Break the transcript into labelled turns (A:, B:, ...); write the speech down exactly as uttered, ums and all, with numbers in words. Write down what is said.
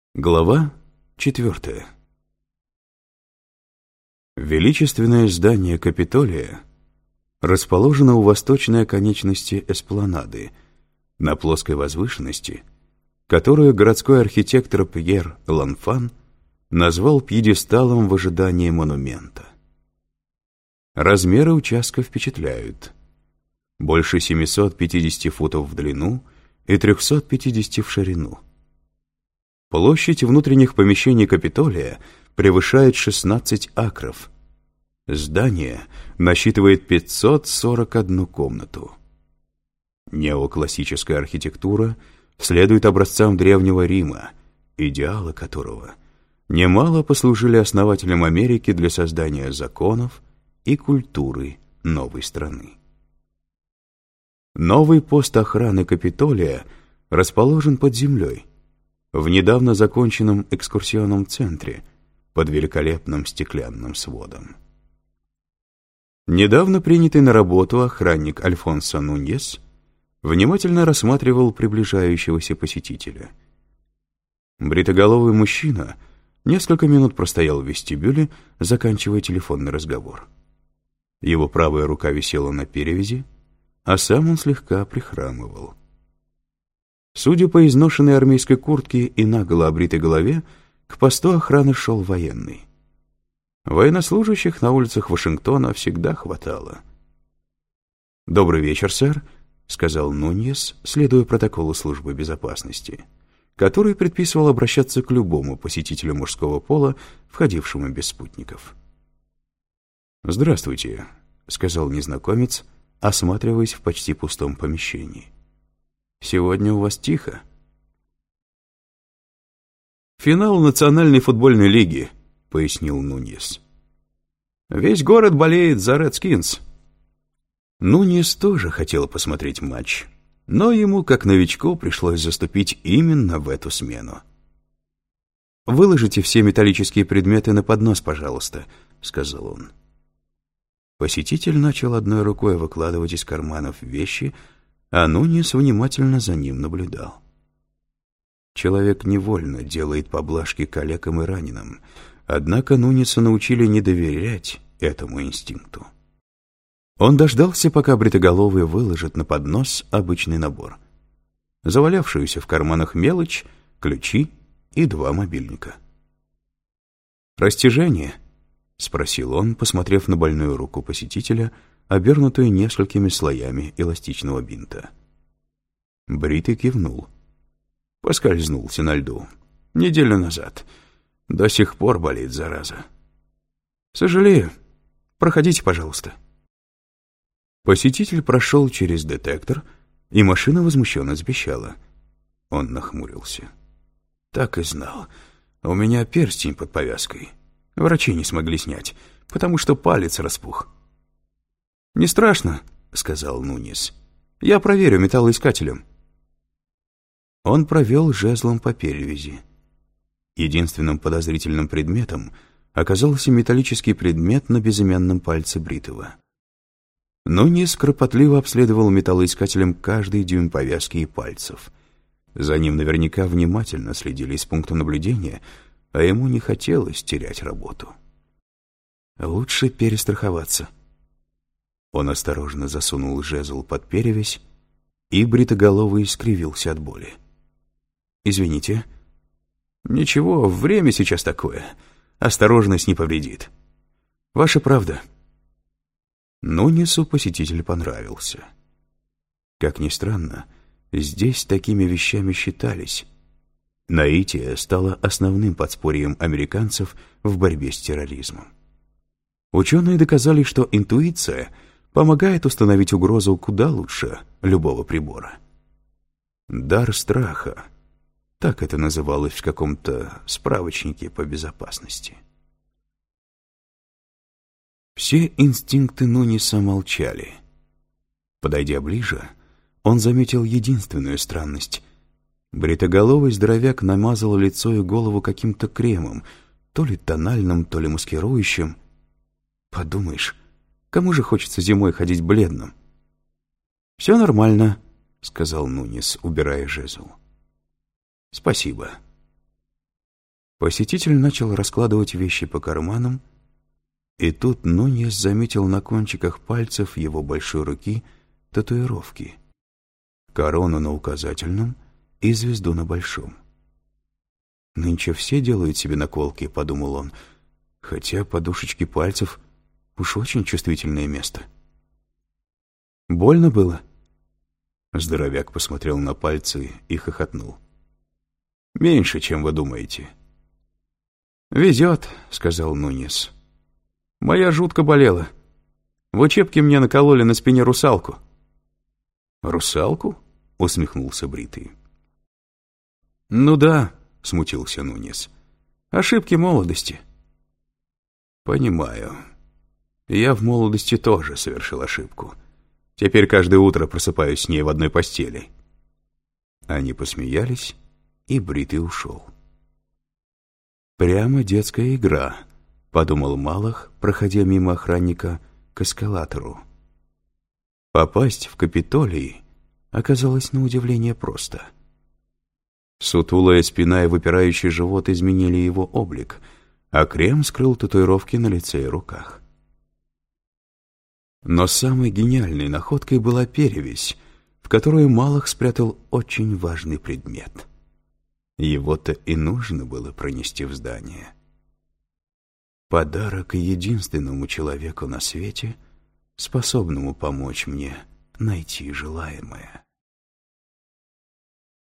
A: Глава четвертая. Величественное здание Капитолия расположено у восточной оконечности эспланады, на плоской возвышенности, которую городской архитектор Пьер Ланфан назвал пьедесталом в ожидании монумента. Размеры участка впечатляют. Больше семисот пятидесяти футов в длину и трехсот пятидесяти в ширину. Площадь внутренних помещений Капитолия превышает шестнадцать акров. Здание насчитывает пятьсот сорок одну комнату. Неоклассическая архитектура следует образцам Древнего Рима, идеалы которого немало послужили основателям Америки для создания законов и культуры новой страны. Новый пост охраны Капитолия расположен под землей, в недавно законченном экскурсионном центре под великолепным стеклянным сводом. Недавно принятый на работу охранник Альфонсо Нуньес внимательно рассматривал приближающегося посетителя. Бритоголовый мужчина несколько минут простоял в вестибюле, заканчивая телефонный разговор. Его правая рука висела на перевязи, а сам он слегка прихрамывал. Судя по изношенной армейской куртке и наголо обритой голове, к посту охраны шел военный. Военнослужащих на улицах Вашингтона всегда хватало. «Добрый вечер, сэр», — сказал Нуньес, следуя протоколу службы безопасности, который предписывал обращаться к любому посетителю мужского пола, входившему без спутников. «Здравствуйте», — сказал незнакомец, осматриваясь в почти пустом помещении. «Сегодня у вас тихо». «Финал Национальной футбольной лиги», — пояснил Нуньес. «Весь город болеет за Редскинс». Нуньес тоже хотел посмотреть матч, но ему, как новичку, пришлось заступить именно в эту смену. «Выложите все металлические предметы на поднос, пожалуйста», — сказал он. Посетитель начал одной рукой выкладывать из карманов вещи, а Нуньес внимательно за ним наблюдал. Человек невольно делает поблажки калекам и раненым, однако Нуньеса научили не доверять этому инстинкту. Он дождался, пока бритоголовый выложит на поднос обычный набор: завалявшуюся в карманах мелочь, ключи и два мобильника. «Растяжение?» — спросил он, посмотрев на больную руку посетителя, обернутую несколькими слоями эластичного бинта. Бритый кивнул. Поскользнулся на льду. Неделю назад. До сих пор болит, зараза. «Сожалею. Проходите, пожалуйста». Посетитель прошел через детектор, и машина возмущенно запищала. Он нахмурился. «Так и знал. У меня перстень под повязкой. Врачи не смогли снять, потому что палец распух». «Не страшно», — сказал Нуньес. «Я проверю металлоискателем». Он провел жезлом по перевязи. Единственным подозрительным предметом оказался металлический предмет на безымянном пальце Бритого. Нуньес кропотливо обследовал металлоискателем каждый дюйм повязки и пальцев. За ним наверняка внимательно следили из пункта наблюдения, а ему не хотелось терять работу. Лучше перестраховаться. Он осторожно засунул жезл под перевязь, и бритоголовый скривился от боли. «Извините». «Ничего, время сейчас такое. Осторожность не повредит». «Ваша правда». Нуньесу посетитель понравился. Как ни странно, здесь такими вещами считались. Наитие стало основным подспорьем американцев в борьбе с терроризмом. Ученые доказали, что интуиция помогает установить угрозу куда лучше любого прибора. Дар страха. Так это называлось в каком-то справочнике по безопасности. Все инстинкты Нуньеса молчали. Подойдя ближе, он заметил единственную странность. Бритоголовый здоровяк намазал лицо и голову каким-то кремом, то ли тональным, то ли маскирующим. Подумаешь, кому же хочется зимой ходить бледным? «Все нормально», — сказал Нуньес, убирая жезл. «Спасибо». Посетитель начал раскладывать вещи по карманам, и тут Нуньес заметил на кончиках пальцев его большой руки татуировки: корону на указательном и звезду на большом. «Нынче все делают себе наколки», — подумал он, хотя подушечки пальцев уж очень чувствительное место. «Больно было?» Здоровяк посмотрел на пальцы и хохотнул. «Меньше, чем вы думаете». «Везет», — сказал Нуньес. «Моя жутко болела. В учебке мне накололи на спине русалку». «Русалку?» — усмехнулся Бритый. «Ну да», — смутился Нуньес. «Ошибки молодости». «Понимаю. Я в молодости тоже совершил ошибку. Теперь каждое утро просыпаюсь с ней в одной постели». Они посмеялись, и Бритый ушел. «Прямо детская игра», — подумал Малах, проходя мимо охранника к эскалатору. Попасть в Капитолий оказалось на удивление просто. Сутулая спина и выпирающий живот изменили его облик, а крем скрыл татуировки на лице и руках. Но самой гениальной находкой была перевязь, в которую Малах спрятал очень важный предмет. Его-то и нужно было пронести в здание. Подарок единственному человеку на свете, способному помочь мне найти желаемое.